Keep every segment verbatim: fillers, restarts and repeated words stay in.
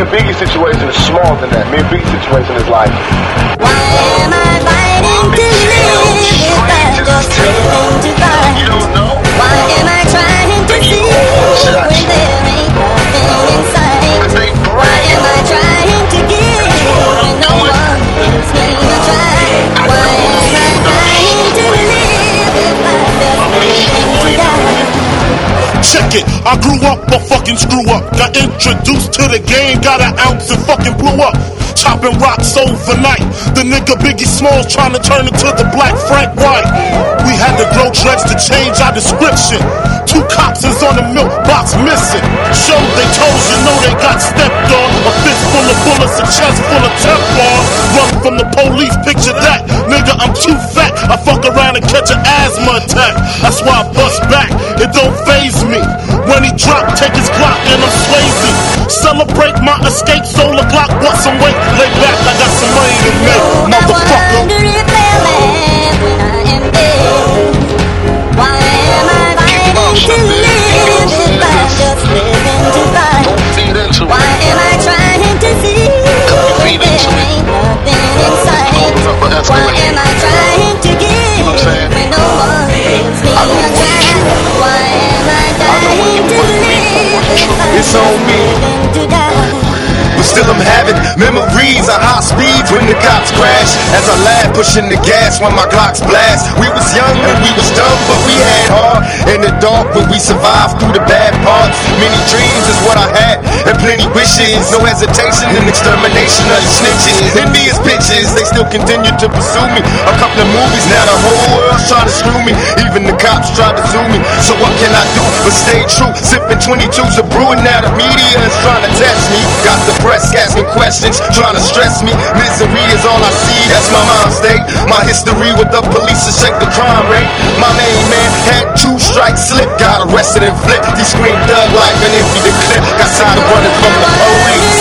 and Biggie's situation is smaller than that. Me and Biggie's situation is like, why am I fighting to live if I just living to fight? you don't know? Why am I trying to see when there ain't nothing in sight? Why am I trying to give when no one gives me a try? Why am I trying to live if I just living to die? Check it, I grew up a fucking screw up. Got introduced to the game, got an ounce and fucking blew up. Chopping rocks overnight. The nigga Biggie Smalls trying to turn into the Black Frank White. We had to grow dreads to change our description. Two cops is on the milk box missing. Show they toes, you know they got stepped on. A fist full of bullets, a chest full of Teflon. Run from the police, picture that. Nigga, I'm too fat. I fuck around and catch an asthma attack. That's why I bust back. It don't faze me. When he drop, take his Glock and I'm Swayze. Celebrate my escape, solar Glock, bought some weight. Lay back, I got some money to make, motherfucker. I wonder if they'll laugh when I am dead. Why am I fighting to live if I'm just living to fight? Why am I trying to see when there ain't nothing in sight? Why am I trying to give when no one gives me a try? Why am I dying to live if I'm It's just on me. living to die? But still I'm having memories of high speeds when the cops crash. As I laugh, pushing the gas when my Glocks blast. We was young and we was dumb, but we had hard. In the dark, but we survived through the bad parts. Many dreams is what I had, and plenty wishes. No hesitation in extermination of the snitches. Envious bitches, they still continue to pursue me. A couple of movies, now the whole world's trying to screw me. Even the cops try to sue me. So what can I do but stay true? Sipping twenty-twos of brewing, now the media is trying to test me. Got the press asking questions, trying to stress me. Misery is all I see, that's my mind state. My history with the police to shake the crime rate. My main man had two strikes slip, got arrested and flipped. He screamed thug life and emptied the clip. Got tired of running from the police.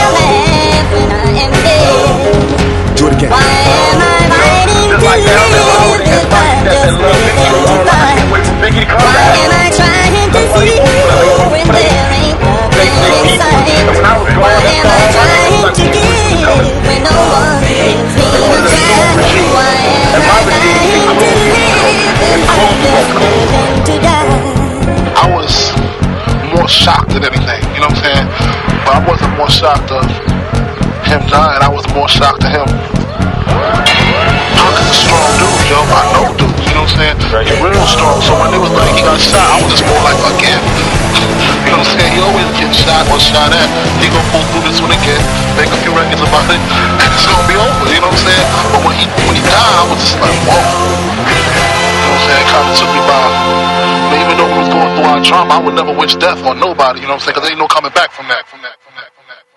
Do it again. Why am I fighting to live if I'm just living to fight? Why am I trying to see when there ain't nothing in sight? Why am I trying to give when no one gives me a try? Why am I dying to live if I'm just living to die? I was more shocked than anything, you know what I'm saying? But I wasn't more shocked of him dying, I was more shocked of him. Huck is a strong dude, yo. I know dudes, you know what I'm saying? He's real strong, so when it was like he got shot, I was just more like, again. You know what I'm saying? He always gets shot or shot at. He gonna pull through this one again, make a few records about it, and it's gonna be over, you know what I'm saying? But when he when he died, I was just like, whoa. You know what I'm saying? It kind of took me by. But even though we was going through our trauma, I would never wish death on nobody, you know what I'm saying? Because there ain't no coming back from that, from that, from that, from that.